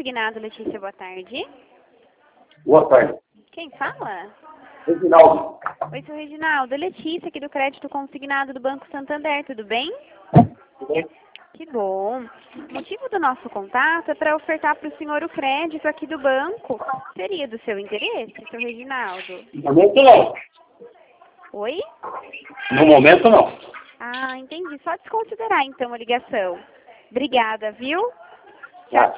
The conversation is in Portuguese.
Consignado, Letícia, boa tarde. Boa tarde. Quem fala? Reginaldo. Oi, seu Reginaldo. Letícia, aqui do Crédito Consignado do Banco Santander, tudo bem? Tudo bem? Que bom. O motivo do nosso contato é para ofertar para o senhor o crédito aqui do banco. Seria do seu interesse, seu Reginaldo? No momento não. Oi? No momento não. Ah, entendi. Só desconsiderar então a ligação. Obrigada, viu? Tá.